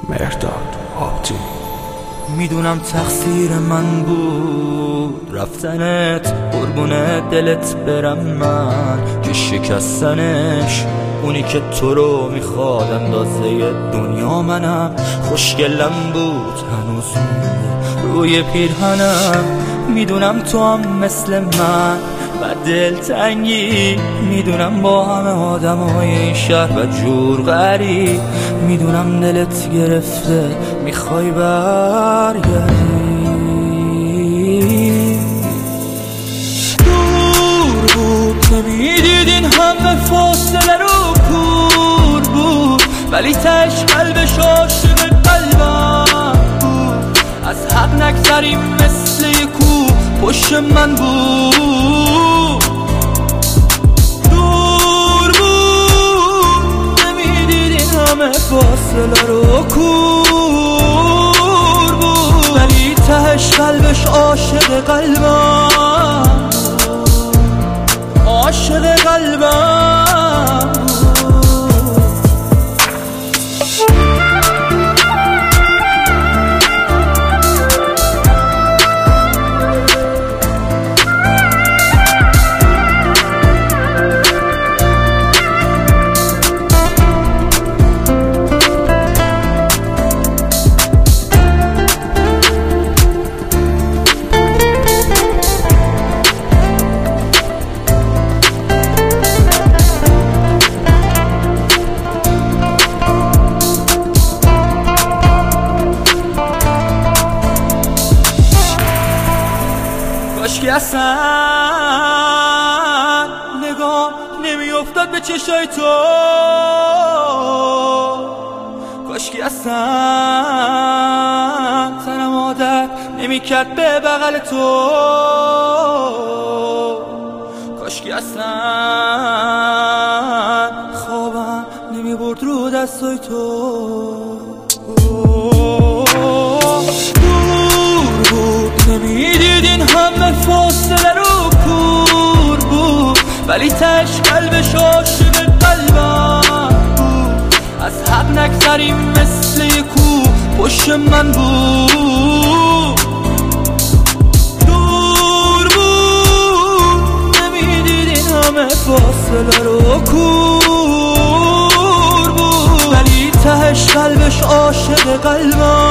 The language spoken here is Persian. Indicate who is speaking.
Speaker 1: مهرداد آبتی.
Speaker 2: میدونم تقصیر من بود رفتنت، قربون دلت برم من که شکستنش. اونی که تو رو میخواد اندازه دنیا منم، خوشگلم بود هنوز روی پیرهنم. میدونم تو هم مثل من و دلتنگی، میدونم با همه آدمای این شهر و جور غریب. میدونم دلت گرفته میخوای برگردی. دور بود نمیدیدین همه فاصله رو کور بود، ولی تش قلبش عاشق قلبم بود. از حق نگذریم مثل یه کو پشت من بود. دور بود نمیدیدین همه فاصله رو کور بود، ولی تهش قلبش عاشق قلبم، عاشق قلبم. کاشکی اصلا نگاه نمیافتاد به چشای تو، کاشکی اصلا سرم عادت نمیکرد به بغل تو، کاشکی اصلا خوابم نمیبرد رو دستای تو. نمیدیدین همه فاصله رو کور بود، ولی تش قلبش عاشق قلبم بود. از حق نگذریم مثل یه کو پشت من بود. دور بود نمیدیدین همه فاصله رو کور بود، ولی تهش قلبش عاشق قلبم.